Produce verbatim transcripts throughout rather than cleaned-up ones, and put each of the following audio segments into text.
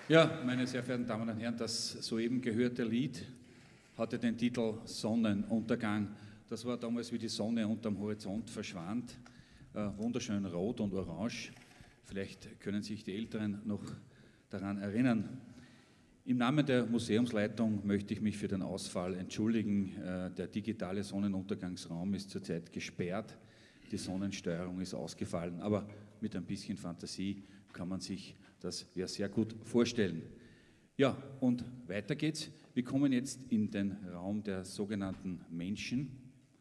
Ja, meine sehr verehrten Damen und Herren, das soeben gehörte Lied hatte den Titel Sonnenuntergang. Das war damals, wie die Sonne unterm Horizont verschwand, äh, wunderschön rot und orange. Vielleicht können sich die Älteren noch daran erinnern. Im Namen der Museumsleitung möchte ich mich für den Ausfall entschuldigen. Äh, der digitale Sonnenuntergangsraum ist zurzeit gesperrt, die Sonnensteuerung ist ausgefallen, aber mit ein bisschen Fantasie kann man sich das ja sehr gut vorstellen. Ja, und weiter geht's. Wir kommen jetzt in den Raum der sogenannten Menschen.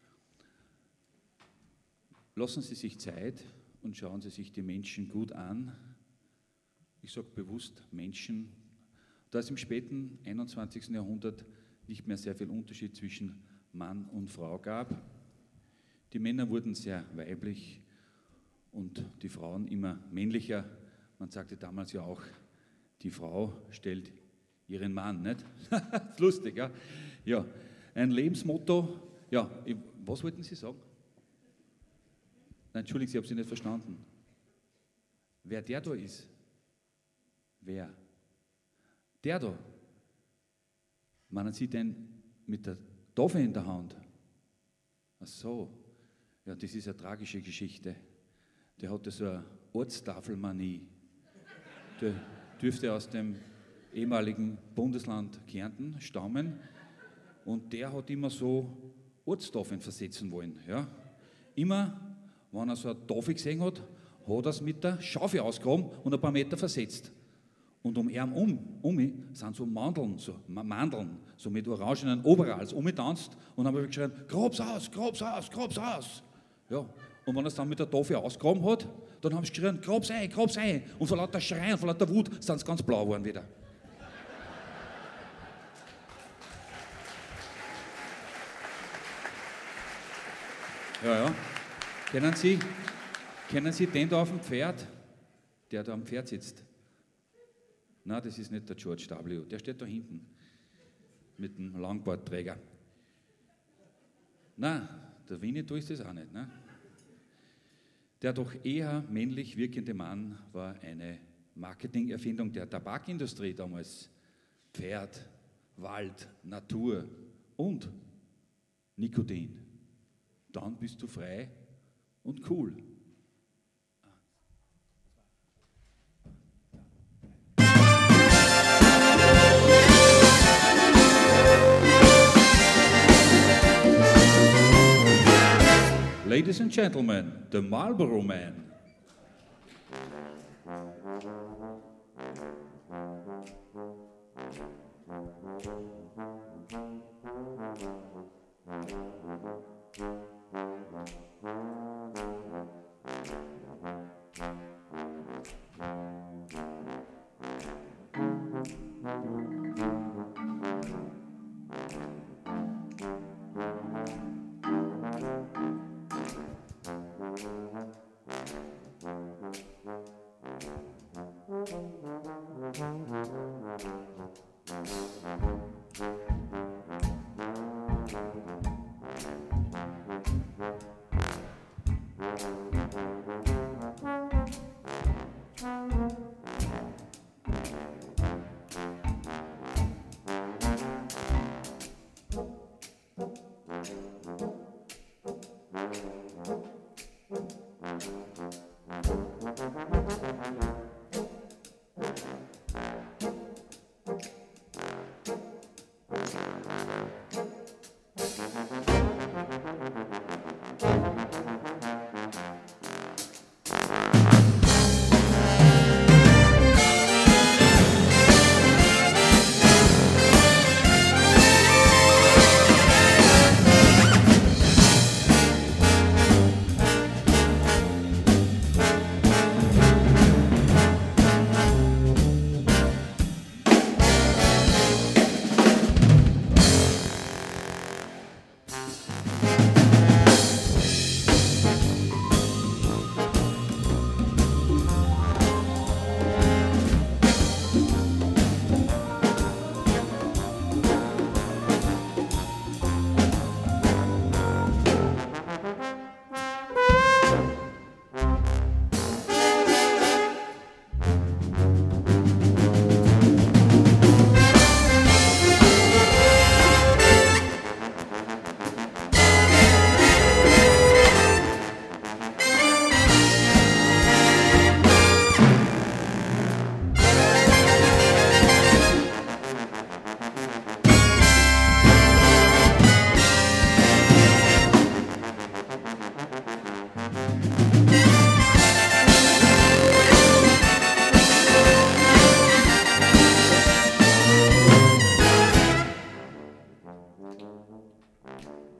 Lassen Sie sich Zeit und schauen Sie sich die Menschen gut an. Ich sage bewusst Menschen. Da es im späten einundzwanzigsten Jahrhundert nicht mehr sehr viel Unterschied zwischen Mann und Frau gab. Die Männer wurden sehr weiblich und die Frauen immer männlicher. Man sagte damals ja auch, die Frau stellt ihren Mann, nicht? Das ist lustig, ja? Ja, ein Lebensmotto. Ja, was wollten Sie sagen? Nein, entschuldigen Sie, ich habe Sie nicht verstanden. Wer der da ist? Wer? Der da. Meinen Sie denn mit der Tafel in der Hand? Ach so. Ja, das ist eine tragische Geschichte. Der hatte so eine Ortstafelmanie. Der dürfte aus dem ehemaligen Bundesland Kärnten stammen und der hat immer so Ortstafeln versetzen wollen. Ja. Immer, wenn er so eine Tafel gesehen hat, hat er es mit der Schaufel ausgegraben und ein paar Meter versetzt. Und um ihn um, um mich sind so Mandeln, so Mandeln, so mit orangenen Overalls umgetanzt und haben geschrien, grab's aus, grab's aus, grab's aus. Ja. Und wenn er es dann mit der Tafel ausgegraben hat, dann haben sie geschrien, grab's ein, grab's ein. Und vor lauter Schreien, vor lauter Wut sind sie ganz blau geworden wieder. Ja, ja. Kennen Sie, kennen Sie den da auf dem Pferd, der da am Pferd sitzt? Nein, das ist nicht der George W. Der steht da hinten mit dem Langboardträger. Nein, der Winnetou ist das auch nicht. Ne? Der doch eher männlich wirkende Mann war eine Marketingerfindung der Tabakindustrie damals. Pferd, Wald, Natur und Nikotin. Dann bist du frei und cool. Ladies and gentlemen, the Marlboro Man.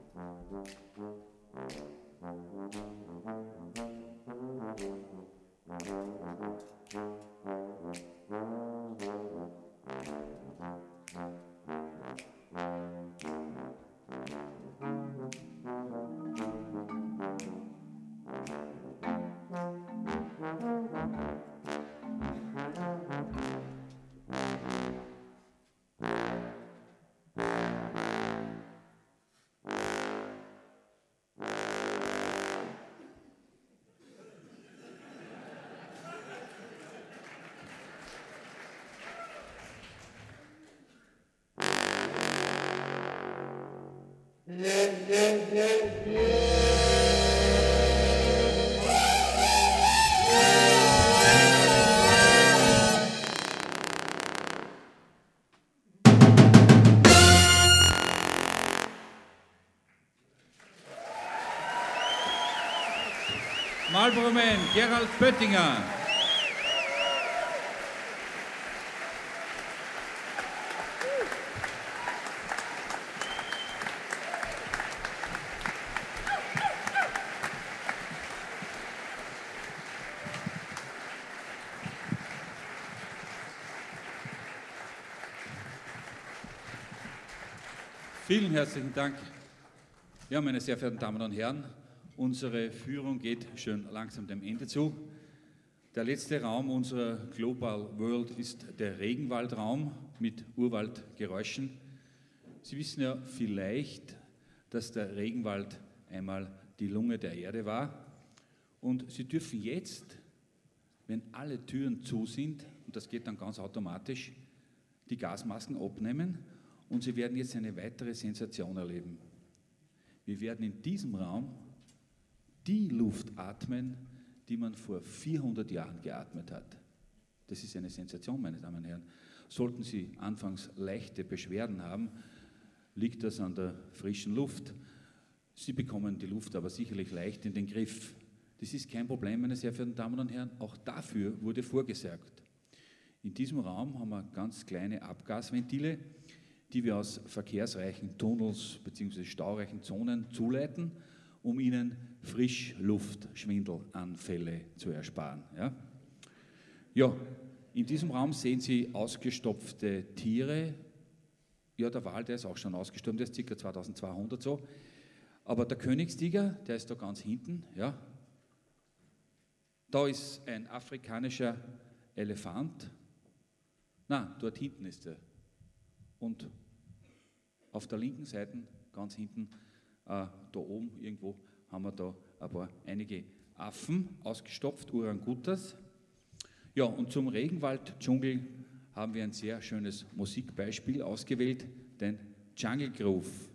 Marlboro Man, Gerald Böttinger. Vielen herzlichen Dank. Ja, meine sehr verehrten Damen und Herren, unsere Führung geht schon langsam dem Ende zu. Der letzte Raum unserer Global World ist der Regenwaldraum mit Urwaldgeräuschen. Sie wissen ja vielleicht, dass der Regenwald einmal die Lunge der Erde war. Und Sie dürfen jetzt, wenn alle Türen zu sind, und das geht dann ganz automatisch, die Gasmasken abnehmen und Sie werden jetzt eine weitere Sensation erleben. Wir werden in diesem Raum die Luft atmen, die man vor vierhundert Jahren geatmet hat. Das ist eine Sensation, meine Damen und Herren. Sollten Sie anfangs leichte Beschwerden haben, liegt das an der frischen Luft. Sie bekommen die Luft aber sicherlich leicht in den Griff. Das ist kein Problem, meine sehr verehrten Damen und Herren. Auch dafür wurde vorgesorgt. In diesem Raum haben wir ganz kleine Abgasventile, die wir aus verkehrsreichen Tunnels bzw. staureichen Zonen zuleiten, um Ihnen Frischluftschwindelanfälle zu ersparen. Ja? Ja, in diesem Raum sehen Sie ausgestopfte Tiere. Ja, der Wal, der ist auch schon ausgestorben, der ist ca. zweitausendzweihundert so. Aber der Königstiger, der ist da ganz hinten. Ja? Da ist ein afrikanischer Elefant. Na, dort hinten ist er. Und auf der linken Seite, ganz hinten, äh, da oben irgendwo, haben wir da ein paar, einige Affen ausgestopft, Orangutas. Ja, und zum Regenwald-Dschungel haben wir ein sehr schönes Musikbeispiel ausgewählt, den Jungle Groove.